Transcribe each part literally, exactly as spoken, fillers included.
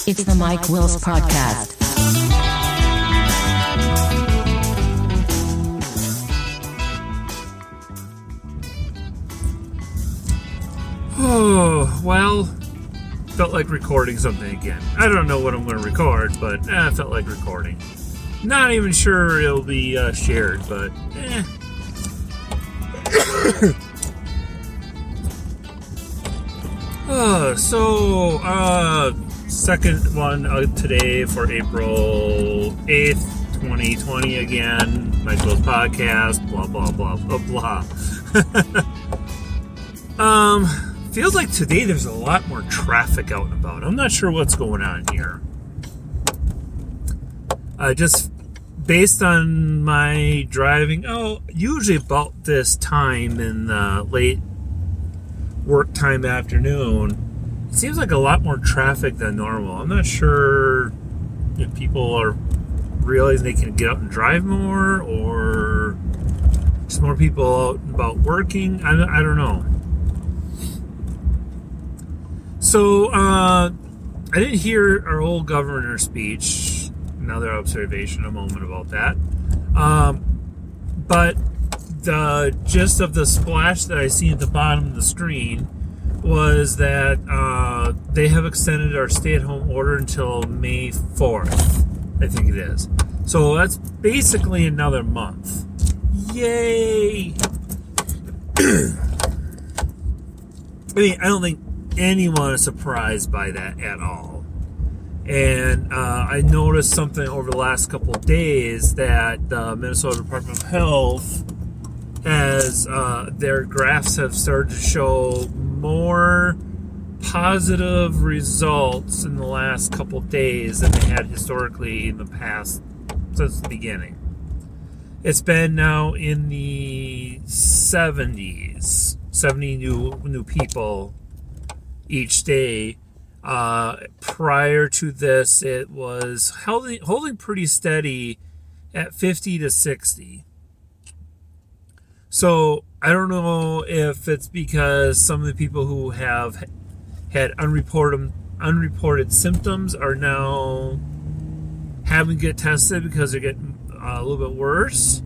It's the Mike Wills Podcast. Oh, well, felt like recording something again. I don't know what I'm going to record, but eh, I felt like recording. Not even sure it'll be uh, shared, but eh. uh, so, uh, second one uh, today for April eighth, twenty twenty again. Michael's podcast, blah, blah, blah, blah, blah. um, feels like today there's a lot more traffic out and about. I'm not sure what's going on here. Uh, just based on my driving, oh, usually about this time in the late work time afternoon, it seems like a lot more traffic than normal. I'm not sure if people are realizing they can get out and drive more, or just more people out and about working. I, I don't know. So, uh, I didn't hear our old governor's speech. Another observation, a moment about that. Um, but the gist of the splash that I see at the bottom of the screen was that uh, they have extended our stay-at-home order until May fourth, I think it is. So that's basically another month. Yay! I mean, I don't think anyone is surprised by that at all. And uh, I noticed something over the last couple of days that the Minnesota Department of Health has, uh, their graphs have started to show more positive results in the last couple of days than they had historically in the past since the beginning. It's been now in the seventies, seventy new new people each day. Uh, prior to this, it was holding, holding pretty steady at fifty to sixty. So I don't know if it's because some of the people who have had unreported unreported symptoms are now having to get tested because they're getting uh, a little bit worse,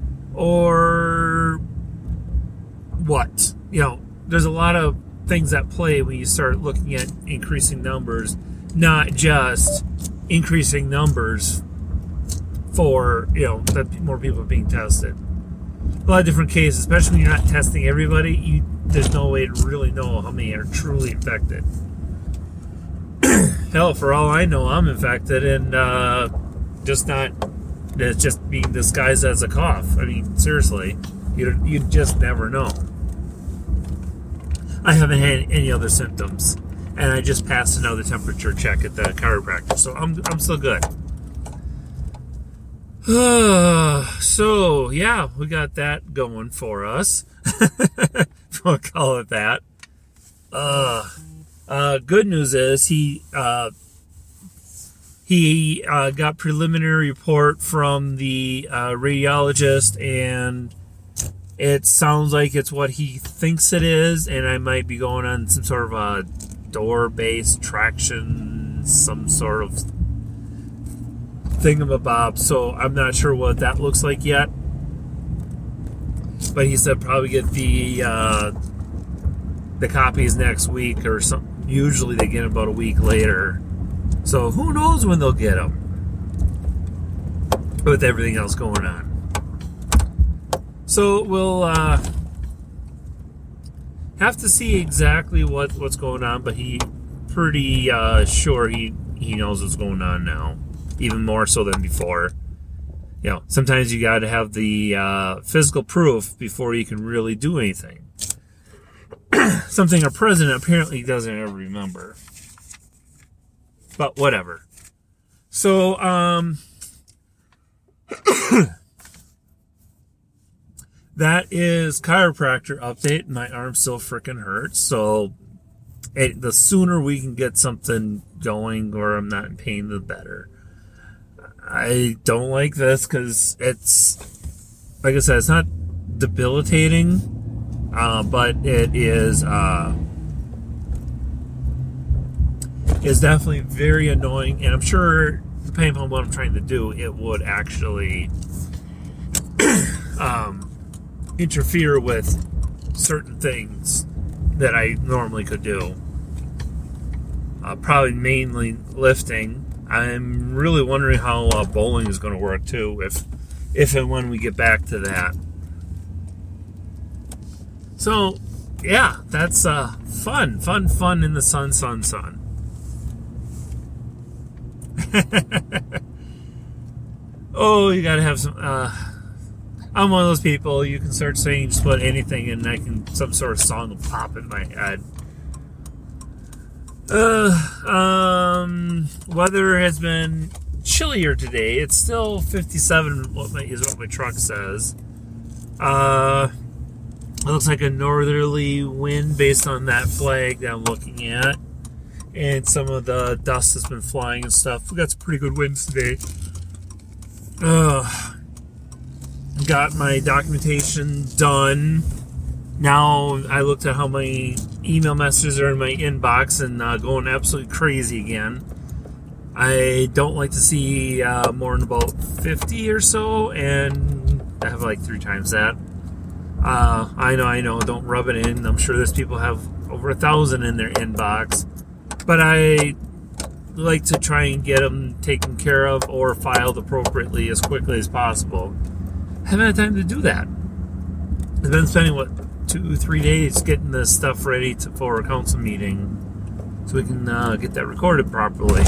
or what. You know, there's a lot of things at play when you start looking at increasing numbers, not just increasing numbers for, you know, that more people are being tested. A lot of different cases, especially when you're not testing everybody, you, there's no way to really know how many are truly infected. Hell, for all I know, I'm infected and uh, just not, it's just being disguised as a cough. I mean, seriously, you you just never know. I haven't had any other symptoms, and I just passed another temperature check at the chiropractor, so I'm I'm still good. So yeah, we got that going for us. We'll call it that. Uh, uh, good news is he uh, he uh, got preliminary report from the uh, radiologist, and it sounds like it's what he thinks it is, and I might be going on some sort of a door-based traction, some sort of thingamabob, so I'm not sure what that looks like yet. But he said probably get the uh, the copies next week or something. Usually they get them about a week later. So who knows when they'll get them with everything else going on. So we'll uh, have to see exactly what, what's going on, but he pretty uh, sure he, he knows what's going on now, even more so than before. You know, sometimes you got to have the uh, physical proof before you can really do anything. Something our president apparently doesn't ever remember. But whatever. So, um... that is chiropractor update. My arm still freaking hurts, so it, the sooner we can get something going or I'm not in pain, the better. I don't like this because it's, like I said, it's not debilitating, uh, but it is, uh, is definitely very annoying, and I'm sure, depending on what I'm trying to do, it would actually um, interfere with certain things that I normally could do. Uh, probably mainly lifting. I'm really wondering how uh, bowling is going to work too, if if and when we get back to that. So, yeah, that's uh, fun, fun, fun in the sun, sun, sun. Oh, you gotta have some. Uh, I'm one of those people. You can start saying just about anything, and I can some sort of song will pop in my head. Uh, um, weather has been chillier today. It's still fifty-seven. What my, is what my truck says. Uh, it looks like a northerly wind based on that flag that I'm looking at. And some of the dust has been flying and stuff. We got some pretty good winds today. Uh, got my documentation done. Now I looked at how many email messages are in my inbox and uh, going absolutely crazy again. I don't like to see uh, more than about fifty or so, and I have like three times that. Uh, I know, I know, don't rub it in. I'm sure there's people have over a thousand in their inbox. But I like to try and get them taken care of or filed appropriately as quickly as possible. I haven't had time to do that. I've been spending, what, two, three days getting this stuff ready to, for a council meeting so we can uh, get that recorded properly.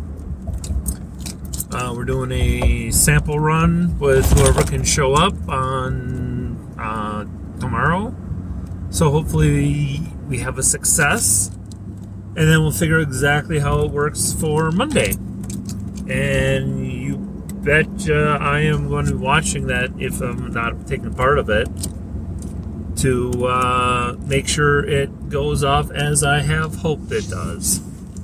Uh, we're doing a sample run with whoever can show up on uh, tomorrow. So hopefully we have a success. And then we'll figure exactly how it works for Monday. And you betcha I am going to be watching that if I'm not taking part of it, to uh, make sure it goes off as I have hoped it does.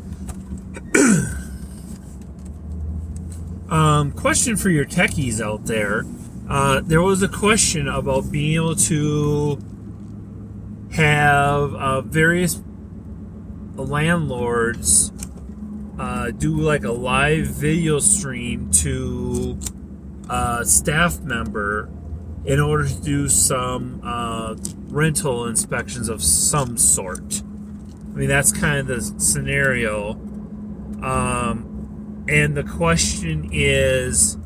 um, question for your techies out there. Uh, there was a question about being able to have uh, various landlords uh, do like a live video stream to a staff member in order to do some uh, rental inspections of some sort. I mean, that's kind of the scenario. Um, and the question is,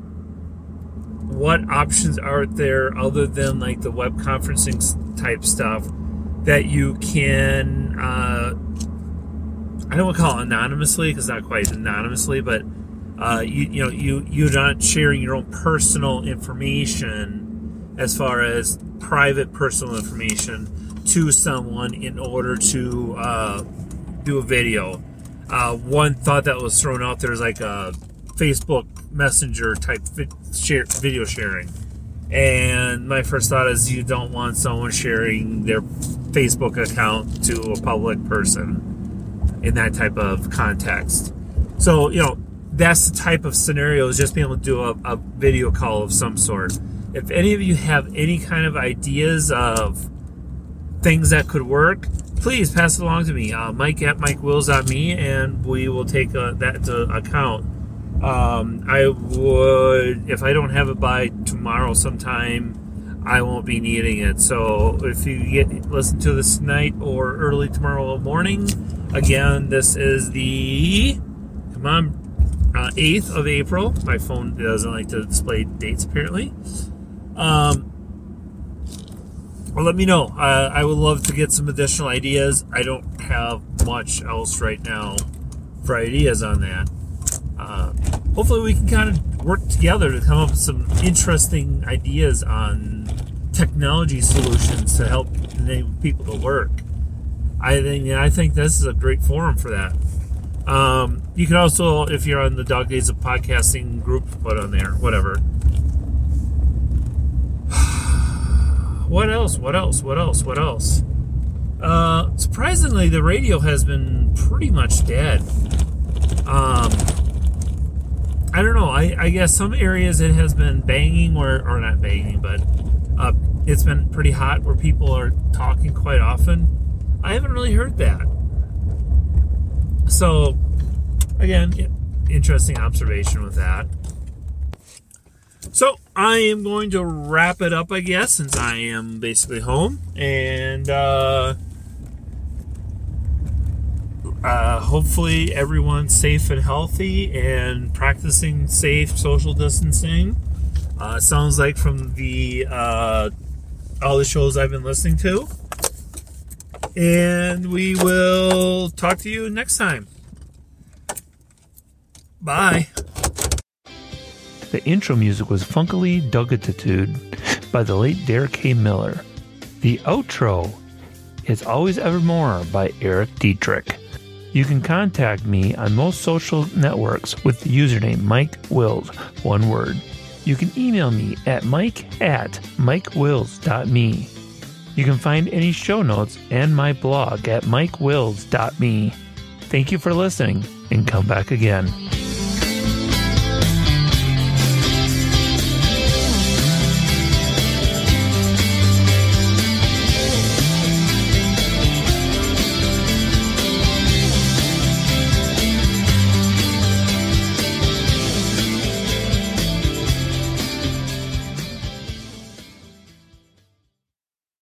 what options are there other than like the web conferencing type stuff that you can uh, I don't want to call it anonymously, because not quite anonymously, but uh, you you know you you're not sharing your own personal information as far as private personal information to someone in order to uh, do a video. Uh, one thought that was thrown out there is like a Facebook Messenger type vid- share, video sharing, and my first thought is you don't want someone sharing their Facebook account to a public person in that type of context. So, you know, that's the type of scenario, is just being able to do a, a video call of some sort. If any of you have any kind of ideas of things that could work, please pass it along to me. Uh, Mike at Mike Wills dot me, and we will take uh, that into account. Um, I would, if I don't have it by tomorrow sometime, I won't be needing it. So if you get listen to this tonight or early tomorrow morning, again, this is the come on uh, eighth of April. My phone doesn't like to display dates apparently. Um, well, let me know. Uh, I would love to get some additional ideas. I don't have much else right now for ideas on that. Uh, hopefully we can kind of work together to come up with some interesting ideas on technology solutions to help enable people to work. I think I think this is a great forum for that. Um, you can also, if you're on the Dog Days of Podcasting group, put on there, whatever. What else? What else? What else? What else? Uh, surprisingly, the radio has been pretty much dead. Um, I don't know. I, I guess some areas it has been banging, or, or not banging, but uh, it's been pretty hot where people are talking quite often. I haven't really heard that. So, again, interesting observation with that. So, I am going to wrap it up, I guess, since I am basically home. And, uh, uh, hopefully everyone's safe and healthy and practicing safe social distancing. Uh, sounds like from the, uh, all the shows I've been listening to. And we will talk to you next time. Bye. The intro music was Funkily Dugatitude by the late Derek A. Miller. The outro is Always Evermore by Eric Dietrich. You can contact me on most social networks with the username Mike Wills, one word. You can email me at mike at mikewills dot me. You can find any show notes and my blog at mikewills dot me. Thank you for listening, and come back again.